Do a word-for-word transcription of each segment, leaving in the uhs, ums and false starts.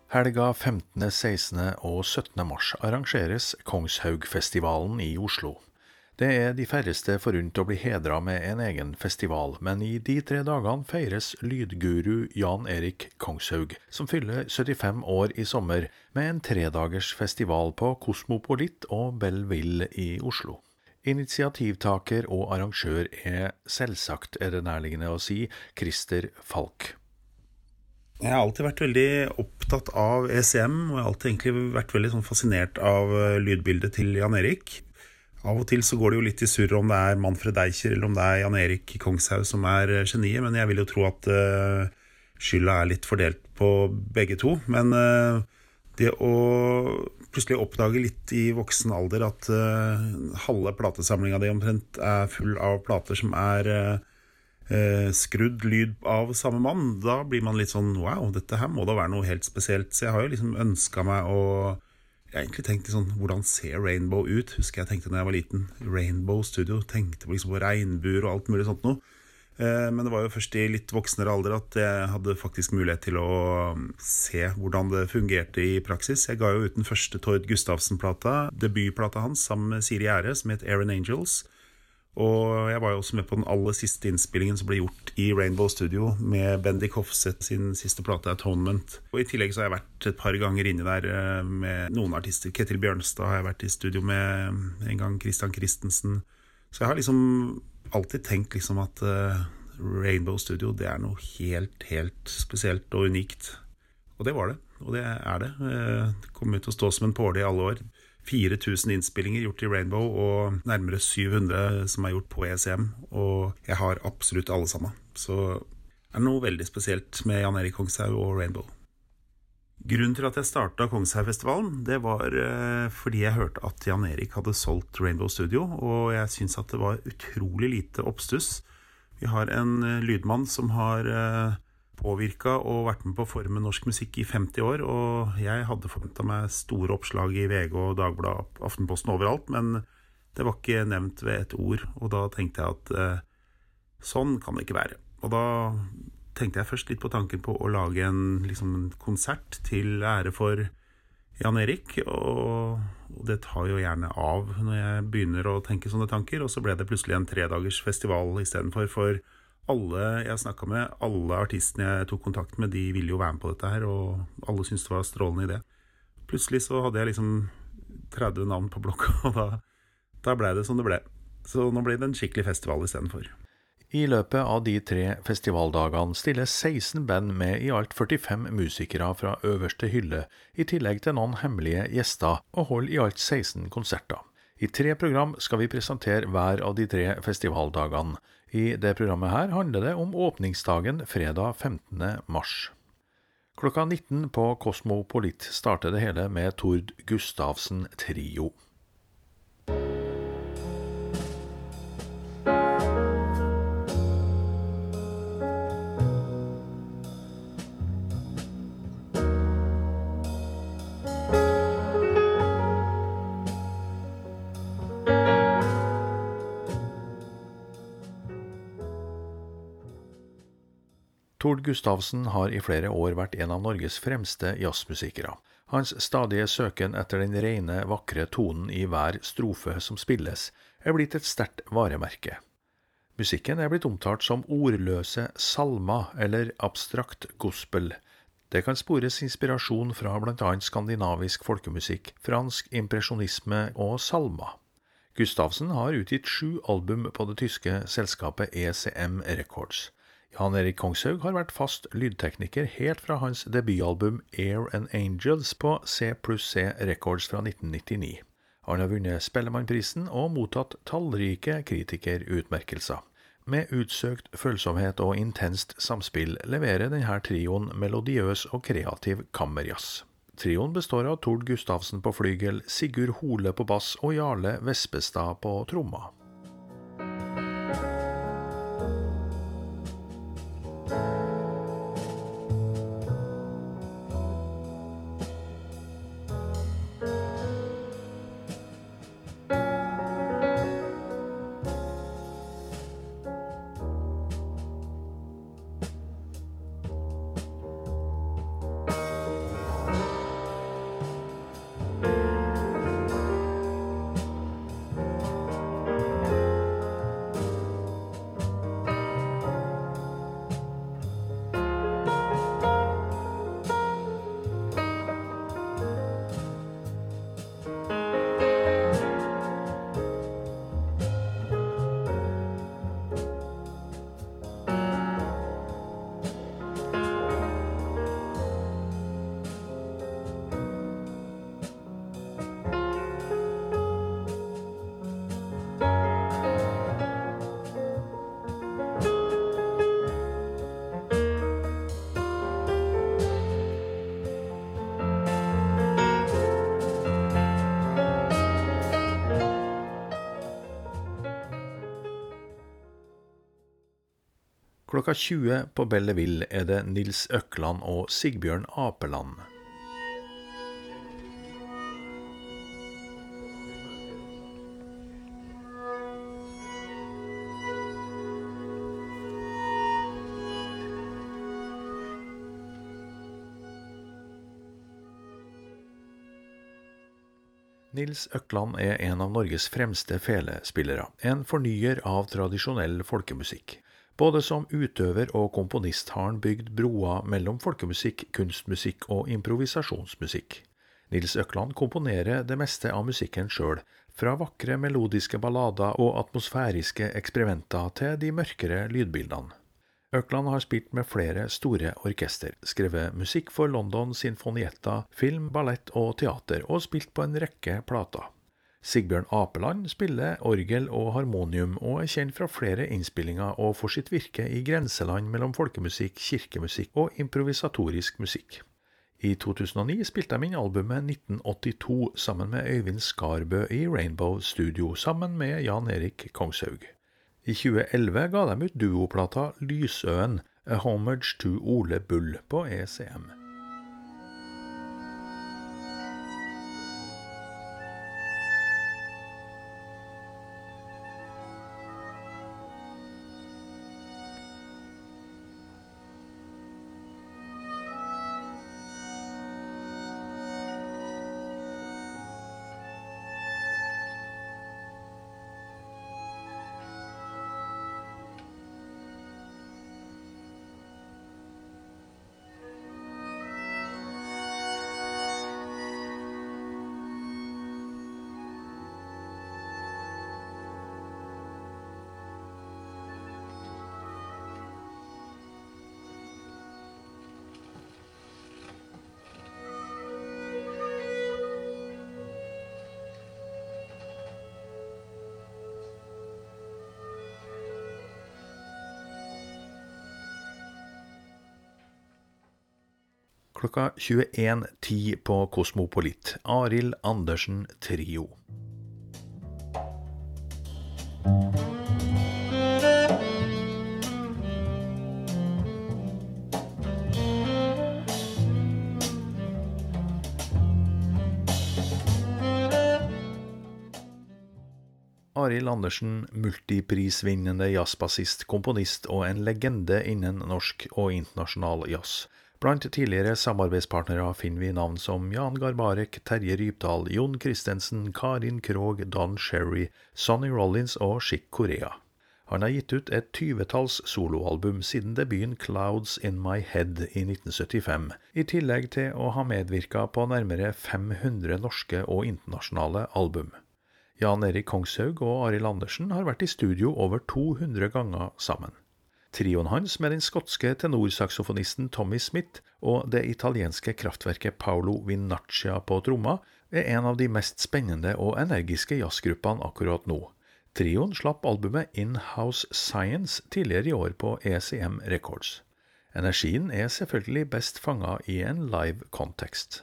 Helga femtende, sekstende og syttende mars arrangeres Kongshaugfestivalen i Oslo. Det er de færreste forunt å bli hedret med en egen festival, men i de tre dagene feires lydguru Jan Erik Kongshaug, som fyller syttifem år i sommer, med en tredagers festival på Kosmopolit og Belleville i Oslo. Initiativtaker og arrangør er selvsagt, er det nærliggende å si, Christer Falk. Jeg har alltid vært veldig opptatt av E C M, og jeg har alltid egentlig vært veldig sånn fascinert av lydbildet til Jan Erik. Av og til så går det jo litt i surr om det er Manfred Eicher eller om det er Jan Erik Kongshaug som er geniet, men jeg vil jo tro at uh, skylda er litt fordelt på begge to. Men uh, det å plutselig oppdage litt i voksen alder at uh, halve platesamlinga di omtrent er full av plater som er uh, Eh, skrudd lyd av samme mann, da blir man litt sånn, wow, dette her må da være noe helt spesielt. Så jeg har jo liksom ønsket meg å, jeg har egentlig tenkt sånn, hvordan ser Rainbow ut? Husker jeg tenkte når jeg var liten, Rainbow Studio, tenkte på liksom på regnbuer og alt mulig sånt noe. Eh, men det var jo først i litt voksnere alder at jeg hadde faktisk mulighet til å se hvordan det fungerte i praksis. Jeg ga jo ut den første Tord Gustavsen-plata, debutplata hans, sammen med Siri Gjære, som het Aaron Angels. Og jeg var jo også med på den aller siste innspillingen som ble gjort i Rainbow Studio med Bendik Hofseth sin siste plate Atonement. Og i tillegg så har jeg vært et par ganger inne der med noen artister. Ketil Bjørnstad har jeg vært i studio med en gang, Christian Christensen. Så jeg har liksom alltid tenkt liksom at Rainbow Studio, det er noe helt, helt spesielt og unikt. Og det var det, og det er det. Det kommer til å stå som en påle i alle år. fire tusen innspillinger gjort i Rainbow, og nærmere syv hundre som er gjort på E C M, og jeg har absolutt alle sammen. Så det er noe veldig spesielt med Jan Erik Kongshaug og Rainbow. Grunnen til at jeg startet Kongshaugfestivalen, det var fordi jeg hørte at Jan Erik hadde solgt Rainbow Studio, og jeg synes at det var utrolig lite oppstuss. Vi har en lydmann som har påvirket og vært med på å forme norsk musikk i femti år, og jeg hadde forventet meg store oppslag i V G og Dagbladet, Aftenposten overalt, men det var ikke nevnt ved et ord, og da tenkte jeg at eh, sånn kan det ikke være. Og da tenkte jeg først litt på tanken på å lage en, liksom, en konsert til ære for Jan Erik, og, og det tar jo gjerne av når jeg begynner å tenke sånne tanker, og så ble det plutselig en tredagers festival i stedet for, for alle jeg snakket med, alle artistene jeg tok kontakt med, de ville jo være med på dette her, og alle syntes det var en strålende idé. Plutselig så hadde jeg liksom tretti navn på blokka, og da, da ble det som det ble. Så nå ble det en skikkelig festival i stedet for. I løpet av de tre festivaldagene stiller seksten band med i alt førtifem musikere fra øverste hylle, i tillegg til noen hemmelige gjester, og holder i alt seksten konserter. I tre program skal vi presentere hver av de tre festivaldagene. I det programmet her handler det om åpningsdagen fredag femtende mars. Klokka nitten på Kosmopolit starter det hele med Tord Gustavsen Trio. Tord Gustavsen har i flere år vært en av Norges fremste jazzmusikere. Hans stadige søken etter den rene, vakre tonen i hver strofe som spilles, er blitt et sterkt varemerke. Musikken er blitt omtalt som ordløse salmer eller abstrakt gospel. Det kan spores inspirasjon fra blant annet skandinavisk folkemusikk, fransk impresjonisme og salmer. Gustavsen har utgitt sju album på det tyske selskapet E C M Records. Jan Erik Kongshaug har vært fast lydtekniker helt fra hans debutalbum Air and Angels på C pluss C Records fra nitten nittini. Han har vunnet Spellemannprisen og mottatt tallrike kritikerutmerkelser. Med utsøkt følsomhet og intenst samspill leverer denne trioen melodiøs og kreativ kammerjazz. Trioen består av Tord Gustavsen på flygel, Sigurd Hole på bass og Jarle Vespestad på tromma. Klokka tjue på Belleville er det Nils Økland og Sigbjørn Apeland. Nils Økland er en av Norges fremste felespillere, en fornyer av tradisjonell folkemusikk. Både som utøver og komponist har han bygd broer mellom folkemusikk, kunstmusikk og improvisasjonsmusikk. Nils Økland komponerer det meste av musikken selv, fra vakre melodiske ballader og atmosfæriske eksperimenter til de mørkere lydbildene. Økland har spilt med flere store orkester, skrevet musikk for London Sinfonietta, film, ballett og teater, og spilt på en rekke plater. Sigbjørn Apeland spiller orgel og harmonium, og er kjent fra flere innspillinger og for sitt virke i grenseland mellom folkemusikk, kirkemusikk og improvisatorisk musikk. I to tusen og ni spilte de inn albumet nitten åttito sammen med Øyvind Skarbø i Rainbow Studio, sammen med Jan Erik Kongshaug. I tjue elleve ga de ut duoplata Lysøen, A Homage to Ole Bull på E C M. Klokka tjueen ti på Kosmopolit, Arild Andersen Trio. Arild Andersen, multiprisvinnende jazzbassist, komponist og en legende innen norsk og internasjonal jazz. Blant tidligere samarbeidspartnere finner vi navn som Jan Garbarek, Terje Rypdal, Jon Christensen, Karin Krog, Don Cherry, Sonny Rollins og Chick Corea. Han har gitt ut et tyvetalls soloalbum siden debuten Clouds in My Head i nitten syttifem, i tillegg til å ha medvirket på nærmere fem hundre norske og internasjonale album. Jan Erik Kongshaug og Arild Andersen har vært i studio over to hundre ganger sammen. Trioen hans med den skotske tenorsaksofonisten Tommy Smith og det italienske kraftverket Paolo Vinnaccia på tromma er en av de mest spennende og energiske jazzgruppene akkurat nå. Trioen slapp albumet In-House Science tidligere i år på E C M Records. Energien er selvfølgelig best fanget i en live-kontekst.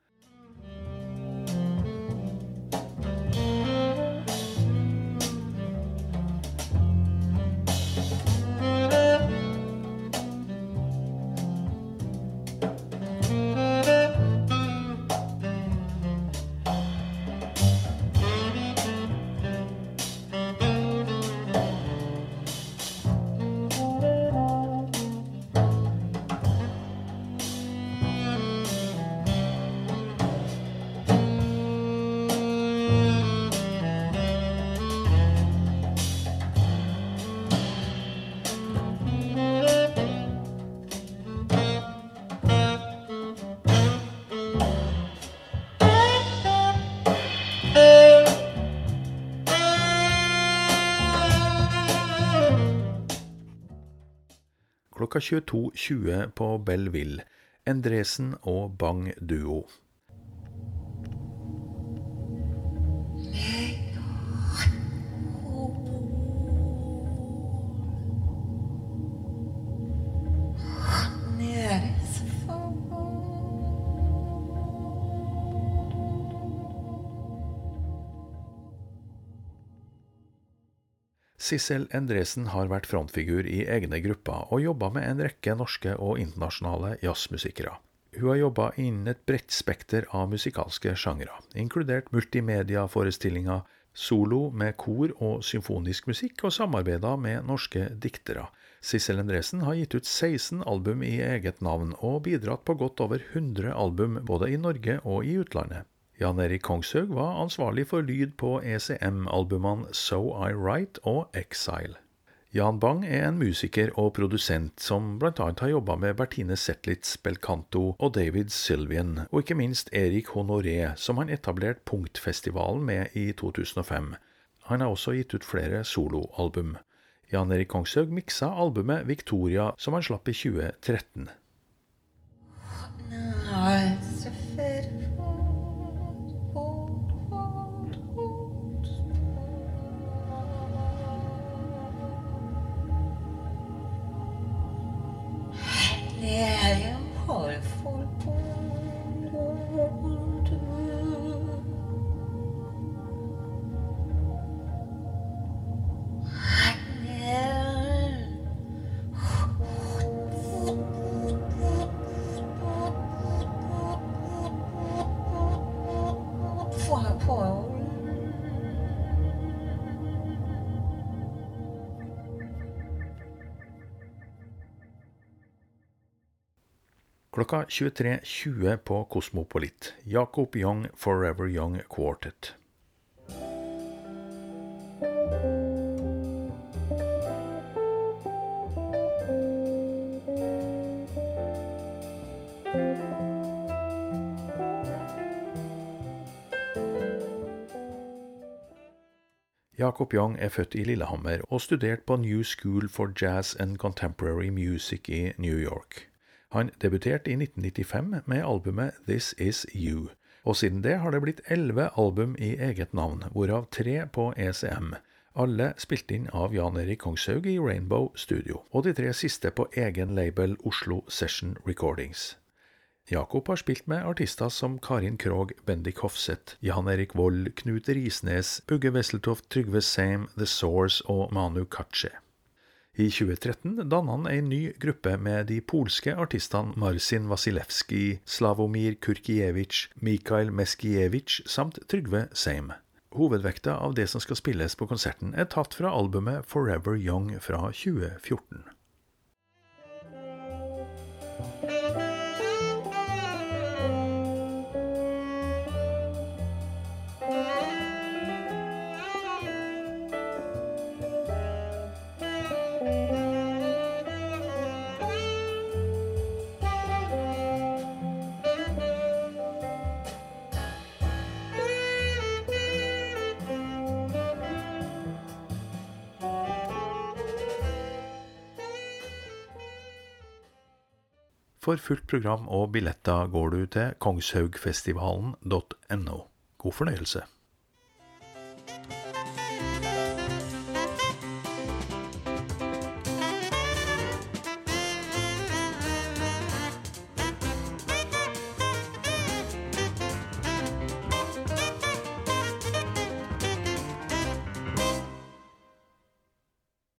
Klokka tjueto tjue på Belleville, Endresen og Bang Duo. Sissel Endresen har vært frontfigur i egne grupper og jobbet med en rekke norske og internasjonale jazzmusikere. Hun har jobbet innen et bredt spekter av musikalske sjangere, inkludert multimedia-forestillinger, solo med kor og symfonisk musikk og samarbeidet med norske diktere. Sissel Endresen har gitt ut seksten album i eget navn og bidratt på godt over hundre album både i Norge og i utlandet. Jan Erik Kongshaug var ansvarlig for lyd på E C M-albumene So I Write og Exile. Jan Bang er en musiker og produsent som blant annet har jobbet med Bertine Zetlitz Belcanto og David Sylvian, og ikke minst Erik Honoré, som han etablerte Punktfestivalen med i to tusen og fem. Han har også gitt ut flere soloalbum. Jan Erik Kongshaug miksa albumet Victoria, som han slapp i tjue tretten. Klokka tjuetre tjue på Kosmopolit. Jakob Young Forever Young Quartet. Jakob Young er født i Lillehammer og studert på New School for Jazz and Contemporary Music i New York. Han debuterte i nitten nittifem med albumet This Is You, og siden det har det blitt elleve album i eget navn, hvorav tre på E C M. Alle spilt inn av Jan Erik Kongshaug i Rainbow Studio, og de tre siste på egen label Oslo Session Recordings. Jakob har spilt med artister som Karin Krog, Bendik Hofseth, Jan Erik Vold, Knut Risnes, Bugge Wesseltoft, Trygve Seim, The Source og Manu Katche. I tjue tretten dannet han en ny gruppe med de polske artistene Marcin Wasilewski, Slavomir Kurkiewicz, Mikhail Meskiewicz samt Trygve Seim. Hovedvekta av det som skal spilles på konserten er tatt fra albumet Forever Young fra tjue fjorten. For fullt program og billetter går du til kongshaugfestivalen punktum no. God fornøyelse!